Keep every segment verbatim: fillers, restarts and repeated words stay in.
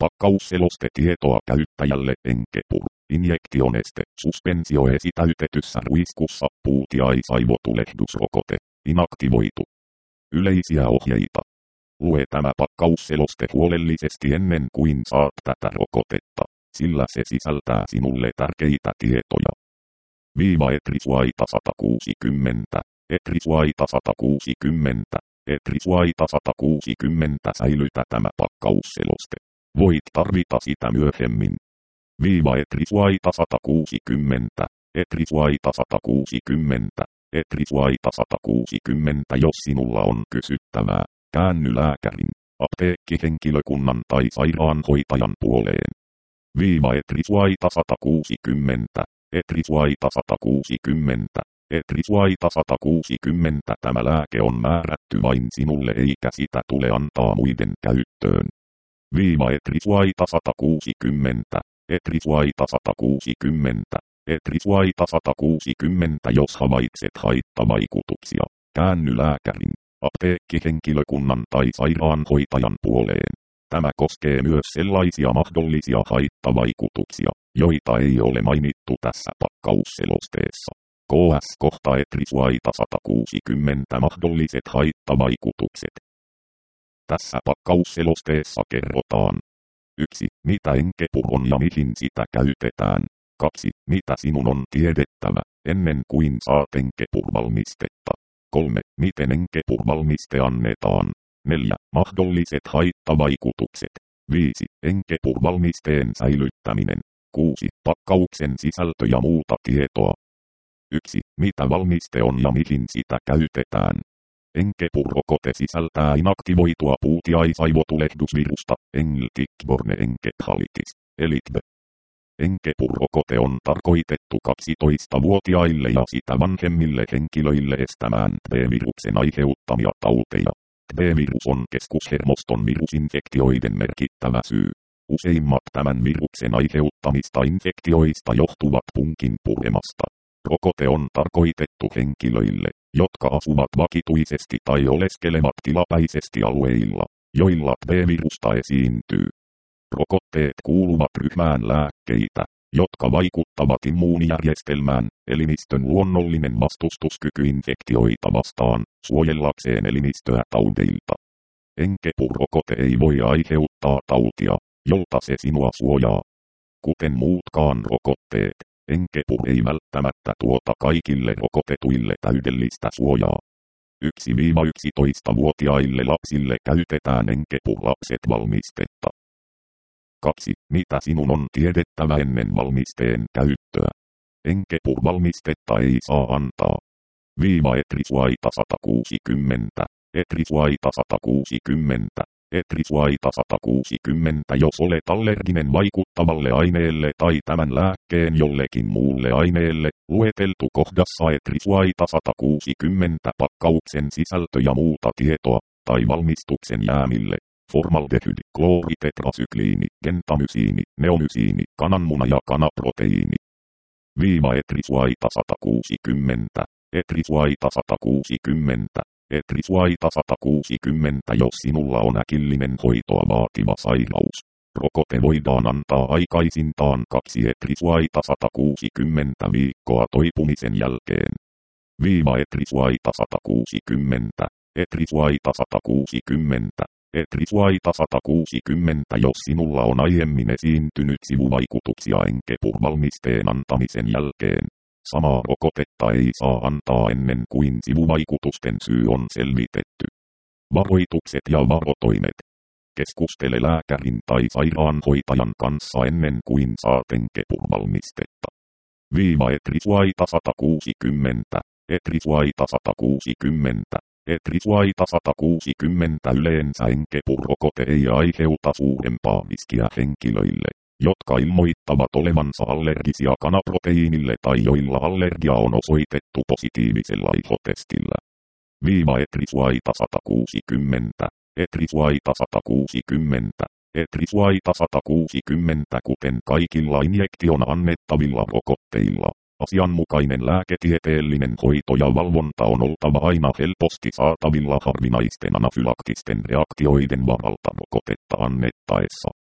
Pakkausselostetietoa käyttäjälle Enkepur. Injektioneste, suspensioesitäytetyssä ruiskussa, puutiaisaivotulehdusrokote, inaktivoitu. Yleisiä ohjeita. Lue tämä pakkausseloste huolellisesti ennen kuin saat tätä rokotetta, sillä se sisältää sinulle tärkeitä tietoja. Viiva Etrisuaita sata kuusikymmentä, Etrisuaita sata kuusikymmentä, Etrisuaita sata kuusikymmentä säilytä tämä pakkausseloste. Voit tarvita sitä myöhemmin. Viiva Etrisuaita sata kuusikymmentä, Etrisuaita sata kuusikymmentä, Etrisuaita sata kuusikymmentä. Jos sinulla on kysyttävää, käänny lääkärin, apteekkihenkilökunnan tai sairaanhoitajan puoleen. Viiva Etrisuaita sata kuusikymmentä, Etrisuaita sata kuusikymmentä, Etrisuaita sata kuusikymmentä. Tämä lääke on määrätty vain sinulle eikä sitä tule antaa muiden käyttöön. Viiva Etrisuaita sata kuusikymmentä, Etrisuaita sata kuusikymmentä, Etrisuaita sata kuusikymmentä. Jos havaitset haittavaikutuksia, käänny lääkärin, apteekkihenkilökunnan tai sairaanhoitajan puoleen. Tämä koskee myös sellaisia mahdollisia haittavaikutuksia, joita ei ole mainittu tässä pakkausselosteessa. K S kohta Etrisuaita sata kuusikymmentä mahdolliset haittavaikutukset. Tässä pakkausselosteessa kerrotaan. yksi. Mitä Enkepur on ja mihin sitä käytetään. kaksi. Mitä sinun on tiedettävä, ennen kuin saat Enkepur-valmistetta. kolme. Miten Enkepur-valmiste annetaan. neljä. Mahdolliset haittavaikutukset. viisi. Enkepur-valmisteen säilyttäminen. kuusi. Pakkauksen sisältö ja muuta tietoa. yksi. Mitä valmiste on ja mihin sitä käytetään. Enkepur-rokote sisältää inaktivoitua puutiaisaivotulehdusvirusta, englanniksi Tick-borne encephalitis, eli T B. Enkepur-rokote on tarkoitettu kaksitoistavuotiaille ja sitä vanhemmille henkilöille estämään T B-viruksen aiheuttamia tauteja. T B-virus on keskushermoston virusinfektioiden merkittävä syy. Useimmat tämän viruksen aiheuttamista infektioista johtuvat punkin puremasta. Rokote on tarkoitettu henkilöille, jotka asuvat vakituisesti tai oleskelevat tilapäisesti alueilla, joilla T B-virusta esiintyy. Rokotteet kuuluvat ryhmään lääkkeitä, jotka vaikuttavat immuunijärjestelmään, elimistön luonnollinen vastustuskyky infektioita vastaan, suojellakseen elimistöä taudeilta. Enkepur-rokote ei voi aiheuttaa tautia, jolta se sinua suojaa. Kuten muutkaan rokotteet, Enkepur ei välttämättä tuota kaikille rokotetuille täydellistä suojaa. yksi–yksitoistavuotiaille lapsille käytetään Enkepur-lapset-valmistetta. kaksi. Mitä sinun on tiedettävä ennen valmisteen käyttöä? Enkepur-valmistetta ei saa antaa. Viiva Etrisuaita sata kuusikymmentä, Etrisuaita sata kuusikymmentä, Etrisuaita sata kuusikymmentä. Jos olet allerginen vaikuttavalle aineelle tai tämän lääkkeen jollekin muulle aineelle, lueteltu kohdassa Etrisuaita sata kuusikymmentä pakkauksen sisältö ja muuta tietoa, tai valmistuksen jäämille. Formaldehydi, klooritetrasykliini, gentamysiini, neomysiini, kananmuna ja kanaproteiini. Viiva Etrisuaita sata kuusikymmentä, Etrisuaita sata kuusikymmentä, Etrisuaita sata kuusikymmentä. Jos sinulla on äkillinen hoitoa vaativa sairaus, rokote voidaan antaa aikaisintaan kaksi Etrisuaita sata kuusikymmentä viikkoa toipumisen jälkeen. Viiva Etrisuaita sata kuusikymmentä, Etrisuaita sata kuusikymmentä. Etrisuaita sata kuusikymmentä. Jos sinulla on aiemmin esiintynyt sivuvaikutuksia Enkepur-valmisteen antamisen jälkeen, samaa rokotetta ei saa antaa ennen kuin sivuvaikutusten syy on selvitetty. Varoitukset ja varotoimet. Keskustele lääkärin tai sairaanhoitajan kanssa ennen kuin saat Enkepur-valmistetta. Viiva Etrisuaita sata kuusikymmentä, Etrisuaita sata kuusikymmentä. Etrisuaita sata kuusikymmentä. Yleensä Enkepur-rokote ei aiheuta suurempaa riskiä henkilöille, jotka ilmoittavat olevansa allergisia kanaproteiinille tai joilla allergia on osoitettu positiivisella ihotestillä. Viiva Etrisuaita sata kuusikymmentä, Etrisuaita sata kuusikymmentä, Etrisuaita sata kuusikymmentä. Kuten kaikilla injektiona annettavilla rokotteilla, asianmukainen lääketieteellinen hoito ja valvonta on oltava aina helposti saatavilla harvinaisten anafylaktisten reaktioiden varalta rokotetta annettaessa.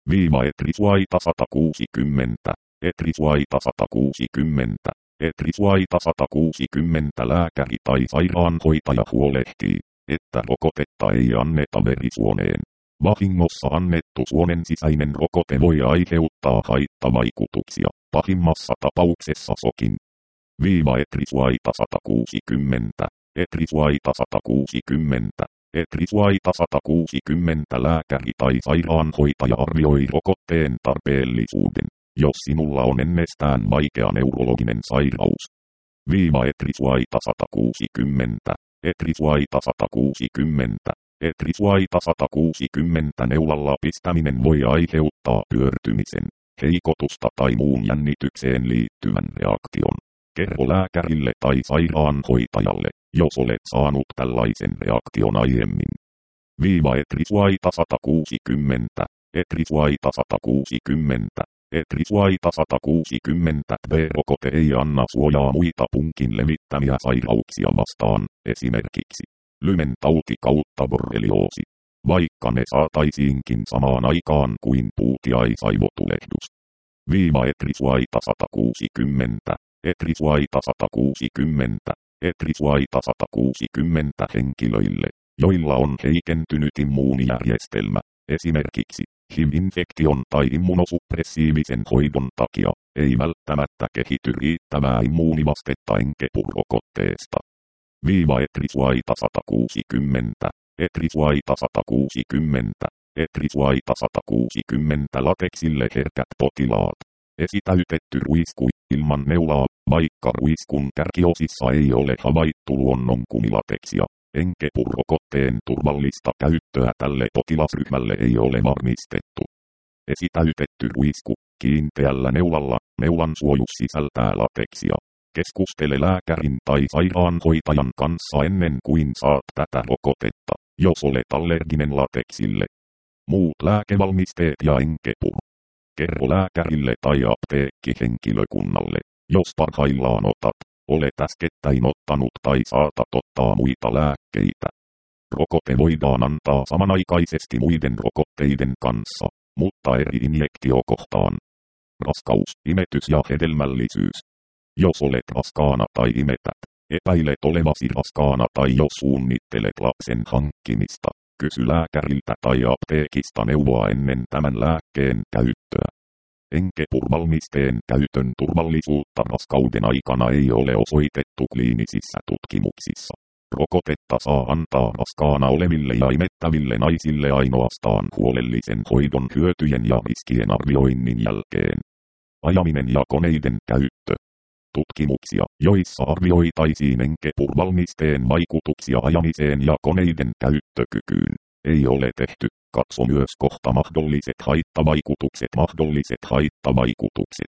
Viiva Etrisuaita sata kuusikymmentä, Etrisuaita sata kuusikymmentä, Etrisuaita sata kuusikymmentä lääkäri tai sairaanhoitaja huolehtii, että rokotetta ei anneta verisuoneen. Vahingossa annettu suonen sisäinen rokote voi aiheuttaa haittavaikutuksia, pahimmassa tapauksessa sokin. Viiva Etrisuaita sata kuusikymmentä, Etrisuaita sata kuusikymmentä, Etrisuaita sata kuusikymmentä lääkäri tai sairaanhoitaja arvioi rokotteen tarpeellisuuden, jos sinulla on ennestään vaikea neurologinen sairaus. Viiva Etrisuaita sata kuusikymmentä, Etrisuaita sata kuusikymmentä, Etrisuaita sata kuusikymmentä neulalla pistäminen voi aiheuttaa pyörtymisen, heikotusta tai muun jännitykseen liittyvän reaktion. Kerro lääkärille tai sairaanhoitajalle, jos olet saanut tällaisen reaktion aiemmin. Viiva Etrisuaita sata kuusikymmentä, Etrisuaita sata kuusikymmentä, Etrisuaita sata kuusikymmentä B-rokote ei anna suojaa muita punkin levittämiä sairauksia vastaan, esimerkiksi lymen tauti kautta borrelioosi, vaikka ne saataisiinkin samaan aikaan kuin puutiaisaivotulehdus. Viiva Etrisuaita sata kuusikymmentä, Etrisuaita sata kuusikymmentä, Etrisuaita sata kuusikymmentä henkilöille, joilla on heikentynyt immuunijärjestelmä, esimerkiksi H I V-infektion tai immunosuppressiivisen hoidon takia, ei välttämättä kehity riittävää immuunivastetta enkepurrokotteesta. Viiva Etrisuaita sata kuusikymmentä, Etrisuaita sata kuusikymmentä, Etrisuaita sata kuusikymmentä lateksille herkät potilaat. Esitäytetty ruisku ilman neulaa, vaikka ruiskun kärkiosissa ei ole havaittu luonnonkumilateksia. Enkepurrokotteen turvallista käyttöä tälle potilasryhmälle ei ole varmistettu. Esitäytetty ruisku kiinteällä neulalla, neulan suojus sisältää lateksia. Keskustele lääkärin tai sairaanhoitajan kanssa ennen kuin saat tätä rokotetta, jos olet allerginen lateksille. Muut lääkevalmisteet ja enkepur. Kerro lääkärille tai apteekkihenkilökunnalle, jos parhaillaan otat, olet äskettäin ottanut tai saatat ottaa muita lääkkeitä. Rokote voidaan antaa samanaikaisesti muiden rokotteiden kanssa, mutta eri injektiokohtaan. Raskaus, imetys ja hedelmällisyys. Jos olet raskaana tai imetät, epäilet olevasi raskaana tai jos suunnittelet lapsen hankkimista, kysy lääkäriltä tai apteekista neuvoa ennen tämän lääkkeen käyttöä. Enkepur-valmisteen käytön turvallisuutta raskauden aikana ei ole osoitettu kliinisissä tutkimuksissa. Rokotetta saa antaa raskaana oleville ja imettäville naisille ainoastaan huolellisen hoidon hyötyjen ja riskien arvioinnin jälkeen. Ajaminen ja koneiden käyttö. Tutkimuksia, joissa arvioitaisiin enkepur-valmisteen vaikutuksia ajamiseen ja koneiden käyttökykyyn, ei ole tehty. Katso myös kohta mahdolliset haittavaikutukset. Mahdolliset haittavaikutukset.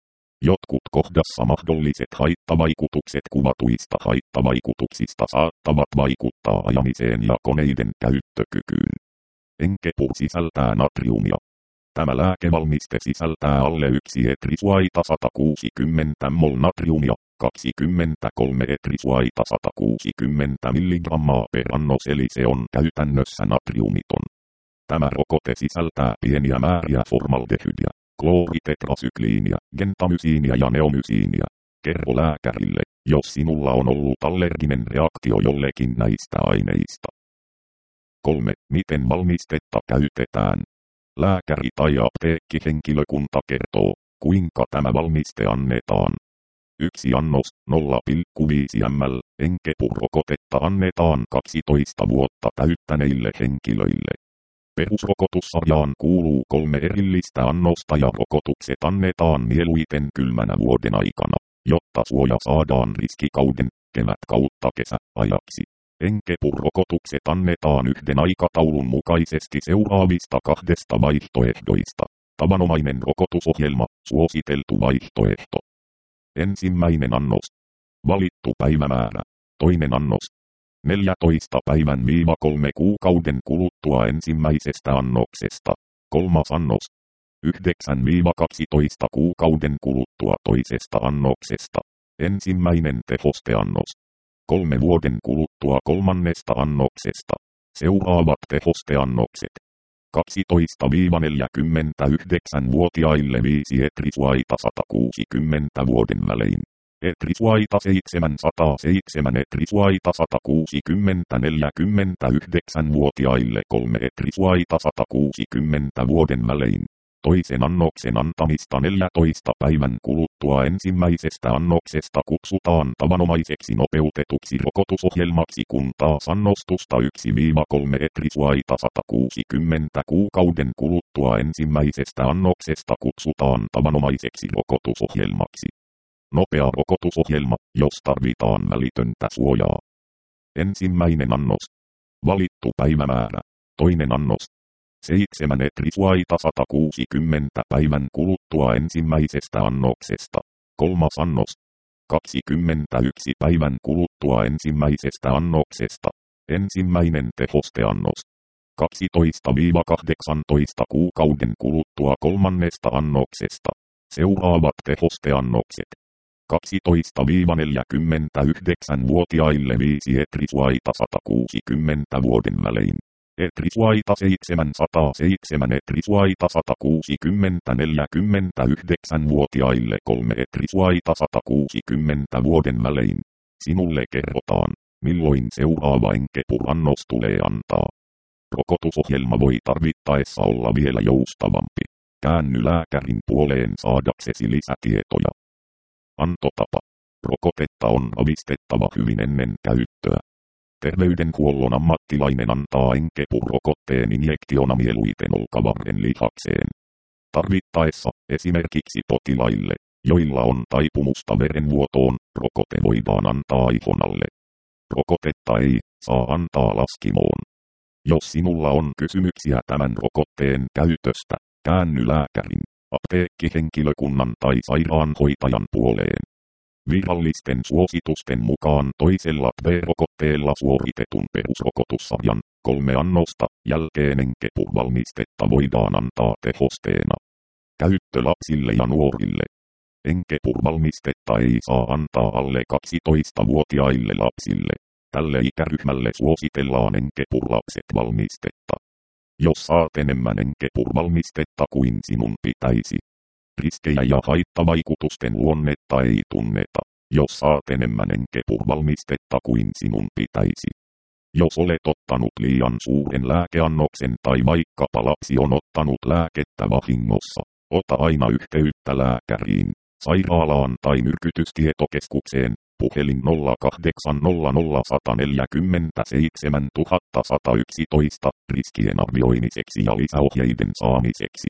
Jotkut kohdassa mahdolliset haittavaikutukset kuvatuista haittavaikutuksista saattavat vaikuttaa ajamiseen ja koneiden käyttökykyyn. Enkepur sisältää natriumia. Tämä lääkevalmiste sisältää alle yksi etrisuaita sata kuusikymmentä mol natriumia, kaksikymmentäkolme etrisuaita sata kuusikymmentä milligrammaa per annos eli se on käytännössä natriumiton. Tämä rokote sisältää pieniä määriä formaldehydia, klooritetrasykliiniä, gentamysiinia ja neomysiinia. Kerro lääkärille, jos sinulla on ollut allerginen reaktio jollekin näistä aineista. kolme. Miten valmistetta käytetään? Lääkäri tai apteekkihenkilökunta kertoo, kuinka tämä valmiste annetaan. Yksi annos, nolla pilkku viisi millilitraa, enkepurrokotetta annetaan kaksitoista vuotta täyttäneille henkilöille. Perusrokotussarjaan kuuluu kolme erillistä annosta ja rokotukset annetaan mieluiten kylmänä vuoden aikana, jotta suoja saadaan riskikauden, kevät kautta kesä, ajaksi. Enkepur-rokotukset annetaan yhden aikataulun mukaisesti seuraavista kahdesta vaihtoehdoista. Tavanomainen rokotusohjelma, suositeltu vaihtoehto. Ensimmäinen annos. Valittu päivämäärä. Toinen annos. neljäntoista päivän viiva kolme kuukauden kuluttua ensimmäisestä annoksesta. Kolmas annos. yhdeksän viiva kaksitoista kuukauden kuluttua toisesta annoksesta. Ensimmäinen tehosteannos. Kolme vuoden kuluttua kolmannesta annoksesta. Seuraavat tehosteannokset. kaksitoista–neljäkymmentäyhdeksän-vuotiaille viisi Etrisuaita sata kuusikymmentä vuoden välein. Etrisuaita seitsemänsataaseitsemän Etrisuaita sata kuusikymmentä neljäkymmentäyhdeksän-vuotiaille kolme Etrisuaita sata kuusikymmentä vuoden välein. Toisen annoksen antamista neljäntoista päivän kuluttua ensimmäisestä annoksesta kutsutaan tavanomaiseksi nopeutetuksi rokotusohjelmaksi, kun taas annostusta yksi kolme Etrisuaita sata kuusikymmentä kuukauden kuluttua ensimmäisestä annoksesta kutsutaan tavanomaiseksi rokotusohjelmaksi. Nopea rokotusohjelma, jos tarvitaan välitöntä suojaa. Ensimmäinen annos. Valittu päivämäärä. Toinen annos. seitsemän Etrisuaita sata kuusikymmentä päivän kuluttua ensimmäisestä annoksesta. Kolmas annos. kaksikymmentäyksi päivän kuluttua ensimmäisestä annoksesta. Ensimmäinen tehosteannos. kaksitoista–kahdeksantoista kuukauden kuluttua kolmannesta annoksesta. Seuraavat tehosteannokset. kaksitoista–neljäkymmentäyhdeksän-vuotiaille viisi Etrisuaita sata kuusikymmentä vuoden välein. Etrisuaita seitsemänsataaseitsemän Etrisuaita sata kuusikymmentä neljäkymmentäyhdeksän-vuotiaille kolme Etrisuaita sata kuusikymmentä vuoden välein. Sinulle kerrotaan, milloin seuraava Encepur-annos tulee antaa. Rokotusohjelma voi tarvittaessa olla vielä joustavampi. Käänny lääkärin puoleen saadaksesi lisätietoja. Antotapa. Rokotetta on ravistettava hyvin ennen käyttöä. Terveydenhuollon ammattilainen antaa Encepur-rokotteen injektiona mieluiten olkavarren lihakseen. Tarvittaessa, esimerkiksi potilaille, joilla on taipumusta verenvuotoon, rokote voidaan antaa ihon alle. Rokotetta ei saa antaa laskimoon. Jos sinulla on kysymyksiä tämän rokotteen käytöstä, käänny lääkärin, apteekkihenkilökunnan tai sairaanhoitajan puoleen. Virallisten suositusten mukaan toisella B-rokotteella suoritetun perusrokotussarjan kolme annosta jälkeen Encepur-valmistetta voidaan antaa tehosteena. Käyttö lapsille ja nuorille. Encepur-valmistetta ei saa antaa alle kaksitoistavuotiaille lapsille. Tälle ikäryhmälle suositellaan Encepur-lapset valmistetta. Jos saat enemmän Encepur-valmistetta kuin sinun pitäisi. Riskejä ja haittavaikutusten luonnetta ei tunneta, jos saat enemmän Encepur-valmistetta kuin sinun pitäisi. Jos olet ottanut liian suuren lääkeannoksen tai vaikkapa lapsi on ottanut lääkettä vahingossa, ota aina yhteyttä lääkäriin, sairaalaan tai myrkytystietokeskukseen, puhelin nolla kahdeksan nolla nolla yksi neljä seitsemän yksi yksi yksi, riskien arvioimiseksi ja lisäohjeiden saamiseksi.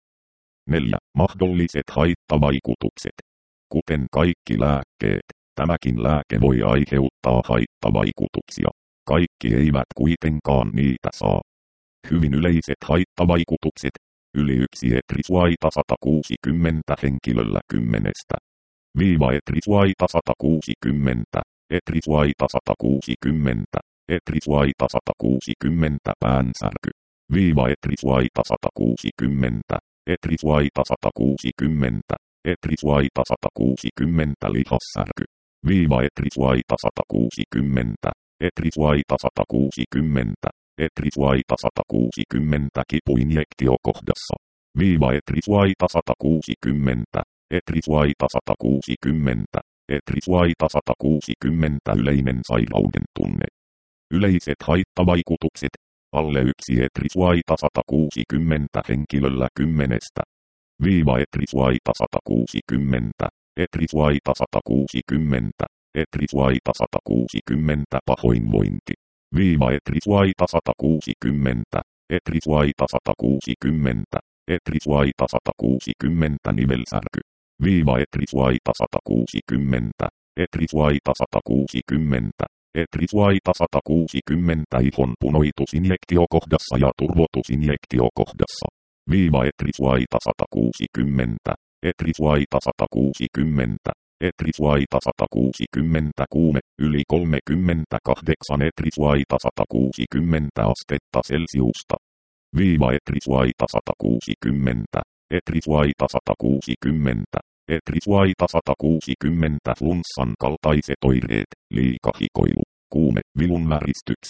neljä. Mahdolliset haittavaikutukset. Kuten kaikki lääkkeet, tämäkin lääke voi aiheuttaa haittavaikutuksia. Kaikki eivät kuitenkaan niitä saa. Hyvin yleiset haittavaikutukset. Yli yksi Etrisuaita sata kuusikymmentä henkilöllä kymmenestä. Viiva Etrisuaita sata kuusikymmentä. Etrisuaita sata kuusikymmentä. Etrisuaita sata kuusikymmentä päänsärky. Viiva Etrisuaita sata kuusikymmentä. Etrisuaita sata kuusikymmentä, Etrisuaita sata kuusikymmentä lihassärky. Viiva Etrisuaita sata kuusikymmentä, Etrisuaita sata kuusikymmentä, Etrisuaita sata kuusikymmentä kipuinjektio kohdassa. Viiva Etrisuaita sata kuusikymmentä, Etrisuaita sata kuusikymmentä, Etrisuaita sata kuusikymmentä yleinen sairauden tunne. Yleiset haittavaikutukset. Alle yksi Etrisuaita sata kuusikymmentä henkilöllä kymmenestä. Viiva Etrisuaita sata kuusikymmentä. Etrisuaita sata kuusikymmentä. Etrisuaita sata kuusikymmentä pahoinvointi. Viiva Etrisuaita sata kuusikymmentä. Etrisuaita sata kuusikymmentä. Etrisuaita sata kuusikymmentä nivelsärky. Viiva Etrisuaita sata kuusikymmentä. Etrisuaita sata kuusikymmentä. Etrisuaita sata kuusikymmentä ihon punoitusinjektio kohdassa ja turvotusinjektio kohdassa. Viiva Etrisuaita sata kuusikymmentä. Etrisuaita sata kuusikymmentä. Etrisuaita sata kuusikymmentä kuume yli kolmekymmentäkahdeksan Etrisuaita sata kuusikymmentä astetta Celsiusta. Viiva Etrisuaita sata kuusikymmentä. Etrisuaita sata kuusikymmentä. Etrisuaita sata kuusikymmentä flunssan kaltaiset oireet, liikahikoilu, kuume, vilunväristykset,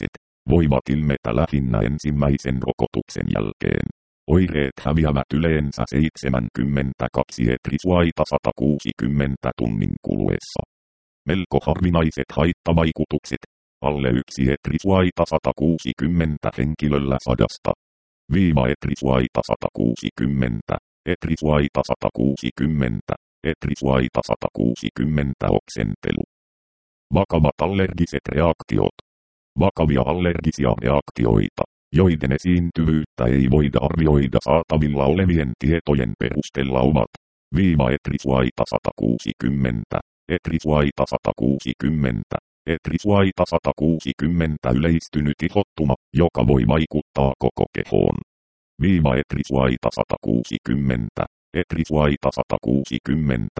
voivat ilmetä lähinnä ensimmäisen rokotuksen jälkeen. Oireet häviävät yleensä seitsemänkymmentäkaksi sata kuusikymmentä tunnin kuluessa. Melko harvinaiset haittavaikutukset, alle yksi sata kuusikymmentä henkilöllä sadasta. Viiva sata kuusikymmentä, sata kuusikymmentä, sata kuusikymmentä oksentelu. Vakavat allergiset reaktiot. Vakavia allergisia reaktioita, joiden esiintyvyyttä ei voida arvioida saatavilla olevien tietojen perusteella ovat. Viiva sata kuusikymmentä, sata kuusikymmentä, sata kuusikymmentä yleistynyt ihottuma, joka voi vaikuttaa koko kehoon. Viiva sata kuusikymmentä, sata kuusikymmentä,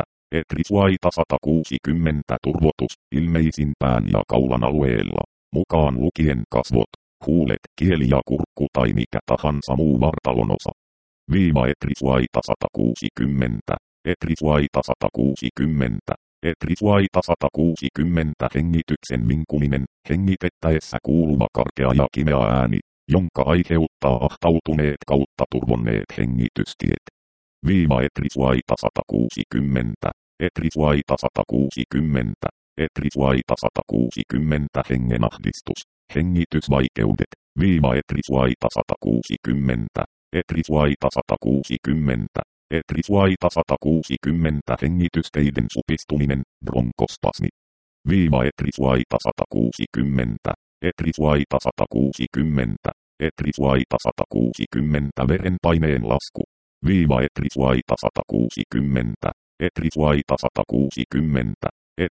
sata kuusikymmentä turvotus, ilmeisin pään ja kaulan alueella, mukaan lukien kasvot, huulet, kieli ja kurkku tai mikä tahansa muu vartalonosa. Viiva sata kuusikymmentä, sata kuusikymmentä, sata kuusikymmentä hengityksen vinkuminen, hengitettäessä kuuluva karkea ja kimeä ääni, jonka aiheuttaa ahtautuneet kautta turvonneet hengitystiet. Viiva sata kuusikymmentä, sata kuusikymmentä, sata kuusikymmentä hengenahdistus, hengitysvaikeudet. Viiva sata kuusikymmentä, sata kuusikymmentä, sata kuusikymmentä hengitysteiden supistuminen, bronkospasmi. Viiva sata kuusikymmentä, sata kuusikymmentä, sata kuusikymmentä verenpaineen lasku. Viiva sata kuusikymmentä, sata kuusikymmentä,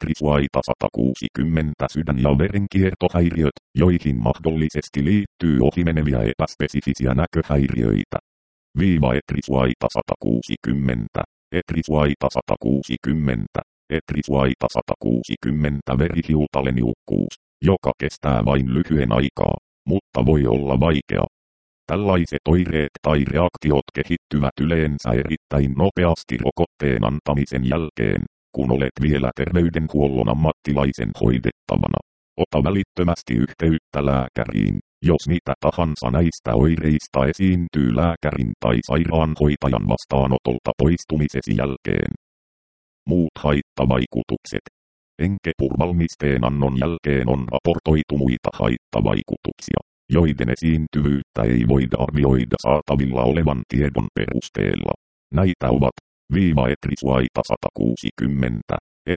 sata kuusikymmentä sydän- ja verenkiertohäiriöt, joihin mahdollisesti liittyy ohimeneviä epäspesifisiä näköhäiriöitä. Viiva sata kuusikymmentä, sata kuusikymmentä, sata kuusikymmentä verihiutaleniukkuus, joka kestää vain lyhyen aikaa, mutta voi olla vaikea. Tällaiset oireet tai reaktiot kehittyvät yleensä erittäin nopeasti rokotteen antamisen jälkeen, kun olet vielä terveydenhuollon ammattilaisen hoidettavana. Ota välittömästi yhteyttä lääkäriin, jos mitä tahansa näistä oireista esiintyy lääkärin tai sairaanhoitajan vastaanotolta poistumisesi jälkeen. Muut haittavaikutukset. Enkepurvalmisteen annon jälkeen on raportoitu muita haittavaikutuksia, joiden esiintyvyyttä ei voida arvioida saatavilla olevan tiedon perusteella. Näitä ovat viiva sata kuusikymmentä,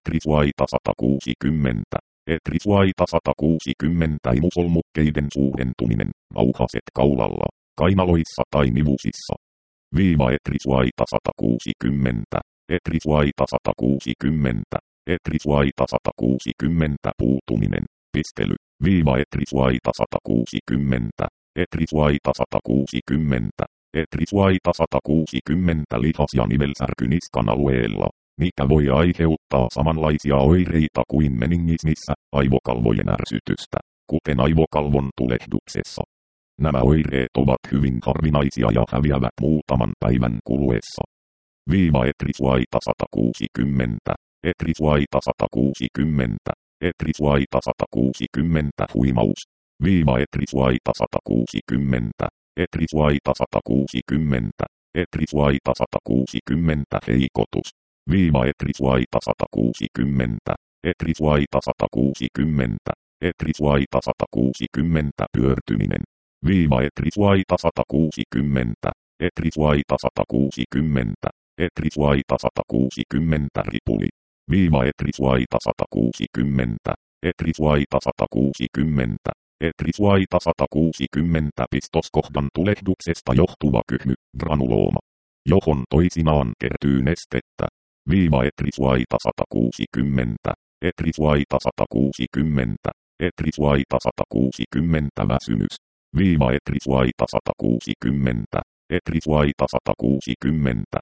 sata kuusikymmentä, sata kuusikymmentä imusolmukkeiden suurentuminen, rauhaset kaulalla, kainaloissa tai nivusissa. Viiva sata kuusikymmentä, sata kuusikymmentä, sata kuusikymmentä puutuminen, pistely. Viiva sata kuusikymmentä, sata kuusikymmentä, sata kuusikymmentä lihas- ja nivelsärky niskan alueella, mikä voi aiheuttaa samanlaisia oireita kuin meningismissä, aivokalvojen ärsytystä, kuten aivokalvon tulehduksessa. Nämä oireet ovat hyvin harvinaisia ja häviävät muutaman päivän kuluessa. Viiva sata kuusikymmentä, sata kuusikymmentä, sata kuusikymmentä huimaus. Viiva sata kuusikymmentä, sata kuusikymmentä, sata kuusikymmentä heikotus. Viiva sata kuusikymmentä, sata kuusikymmentä, sata kuusikymmentä pyörtyminen. Viiva sata kuusikymmentä, sata kuusikymmentä, sata kuusikymmentä ripuli. Viiva sata kuusikymmentä, sata kuusikymmentä, sata kuusikymmentä pistoskohdan tulehduksesta johtuva kyhmy, granulooma, johon toisinaan kertyy nestettä. Viiva sata kuusikymmentä, sata kuusikymmentä, sata kuusikymmentä väsymys. Viiva sata kuusikymmentä, sata kuusikymmentä,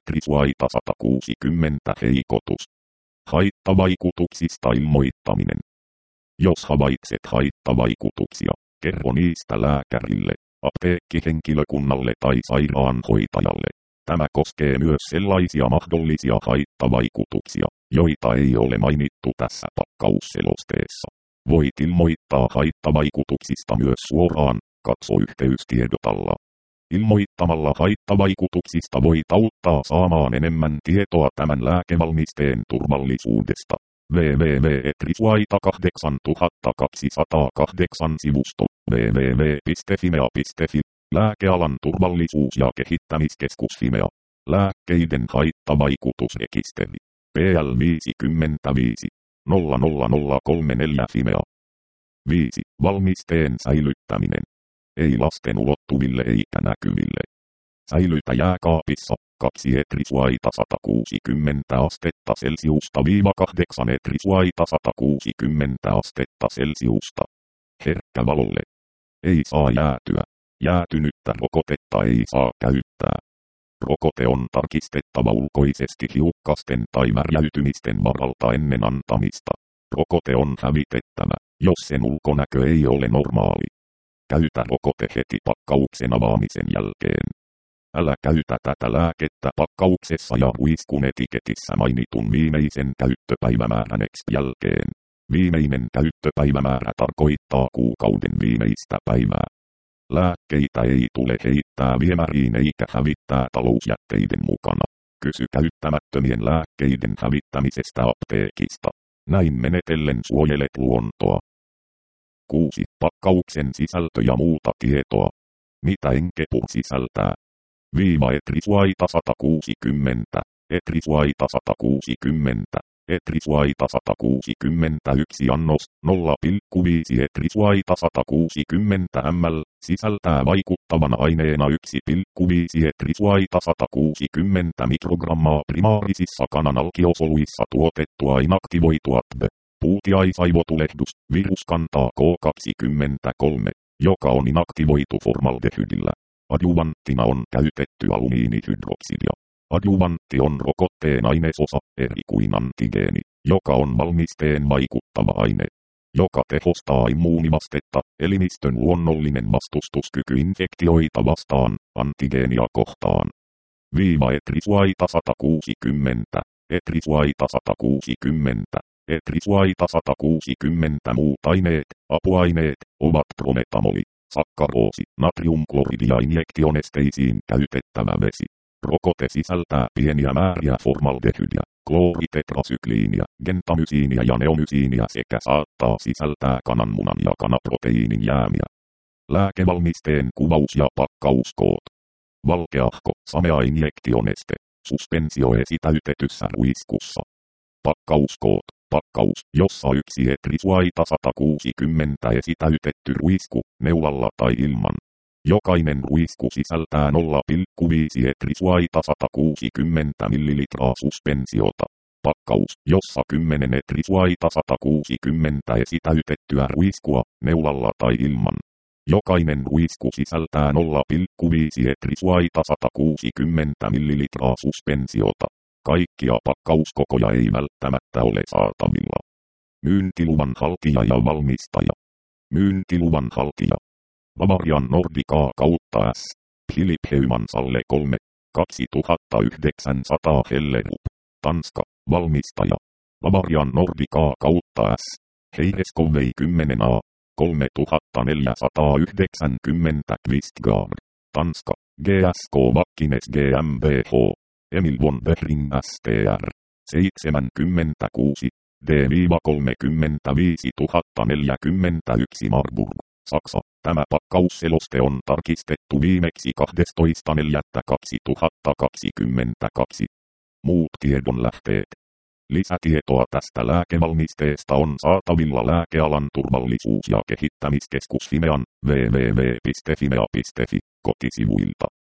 sata kuusikymmentä heikotus. Haittavaikutuksista ilmoittaminen. Jos havaitset haittavaikutuksia, kerro niistä lääkärille, apteekkihenkilökunnalle tai sairaanhoitajalle. Tämä koskee myös sellaisia mahdollisia haittavaikutuksia, joita ei ole mainittu tässä pakkausselosteessa. Voit ilmoittaa haittavaikutuksista myös suoraan, katso yhteystiedot alla. Ilmoittamalla haittavaikutuksista voit auttaa saamaan enemmän tietoa tämän lääkevalmisteen turvallisuudesta. www piste etrisuaita kahdeksantuhattakaksisataakahdeksan sivusto www piste fimea piste fi Lääkealan turvallisuus- ja kehittämiskeskus Fimea. Lääkkeiden haittavaikutusrekisteri. P L viisikymmentäviisi nolla nolla nolla kolme neljä Fimea. viisi. Valmisteen säilyttäminen. Ei lasten ulottuville eikä näkyville. Säilytä jääkaapissa. kaksi etrisuaita sata kuusikymmentä astetta Celsiusta viiva kahdeksan etrisuaita sata kuusikymmentä astetta Celsiusta. Herkkä valolle. Ei saa jäätyä. Jäätynyttä rokotetta ei saa käyttää. Rokote on tarkistettava ulkoisesti hiukkasten tai värjäytymisten varalta ennen antamista. Rokote on hävitettävä, jos sen ulkonäkö ei ole normaali. Käytä rokote heti pakkauksen avaamisen jälkeen. Älä käytä tätä lääkettä pakkauksessa ja ruiskun etiketissä mainitun viimeisen käyttöpäivämäärän jälkeen. Viimeinen käyttöpäivämäärä tarkoittaa kuukauden viimeistä päivää. Lääkkeitä ei tule heittää viemäriin eikä hävittää talousjätteiden mukana. Kysy käyttämättömien lääkkeiden hävittämisestä apteekista. Näin menetellen suojelet luontoa. kuusi. Pakkauksen sisältö ja muuta tietoa. Mitä Enkepur sisältää? Viiva etrisuaita sata kuusikymmentä, etrisuaita sata kuusikymmentä, etrisuaita sata kuusikymmentäyksi annos, nolla pilkku viisi etrisuaita sata kuusikymmentä millilitraa, sisältää vaikuttavana aineena yksi pilkku viisi etrisuaita sata kuusikymmentä mikrogrammaa primaarisissa kananalkiosoluissa tuotettua inaktivoitua T B, puutiaisaivotulehdus, virus kantaa K kaksikymmentäkolme, joka on inaktivoitu formaldehydillä. Adjuvanttina on käytetty alumiinihydroksidia. Adjuvantti on rokotteen ainesosa, eri kuin antigeeni, joka on valmisteen vaikuttava aine, joka tehostaa immuunivastetta, elimistön luonnollinen vastustuskyky infektioita vastaan, antigeenia kohtaan. Viiva etrisuaita sata kuusikymmentä, etrisuaita sata kuusikymmentä, etrisuaita sata kuusikymmentä muut aineet, apuaineet, ovat prometamoli, sakkaroosi, natriumkloridi ja injektionesteisiin käytettävä vesi. Rokote sisältää pieniä määriä formaldehydia, klooritetrasykliinia, gentamysiinia ja neomysiinia sekä saattaa sisältää kananmunan ja kanaproteiinin jäämiä. Lääkevalmisteen kuvaus ja pakkauskoot. Valkeahko, samea injektioneste, suspensio esitäytetyssä ruiskussa. Pakkauskoot, pakkaus, jossa yksi etrisuaita sata kuusikymmentä esitäytetty ruisku, neulalla tai ilman. Jokainen ruisku sisältää nolla pilkku viisi etrisuaita sata kuusikymmentä millilitraa suspensiota. Pakkaus, jossa kymmenen etrisuaita sata kuusikymmentä esitäytettyä ruiskua, neulalla tai ilman. Jokainen ruisku sisältää nolla pilkku viisi etrisuaita sata kuusikymmentä millilitraa suspensiota. Kaikkia pakkauskokoja ei välttämättä ole saatavilla. Myyntiluvan haltija ja valmistaja. Myyntiluvan haltija. Bavarian Nordica kautta S. Philip Heumansalle kolme, kaksituhattayhdeksänsataa Hellerup. Tanska, valmistaja. Bavarian Nordica kautta S. Heireskowei kymmenen A, kolmetuhattaneljäsataayhdeksänkymmentä Quistgaard. Tanska, G S K Vakkines GmbH. Emil von Behring S T R. seitsemänkymmentäkuusi, D kolmekymmentäviisi tuhatta neljäkymmentäyksi Marburg, Saksa. Tämä pakkausseloste on tarkistettu viimeksi kahdestoista neljättä kaksituhattakaksikymmentäkaksi. Muut tiedonlähteet. Lisätietoa tästä lääkevalmisteesta on saatavilla Lääkealan turvallisuus- ja kehittämiskeskus Fimean www piste fimea piste fi kotisivuilta.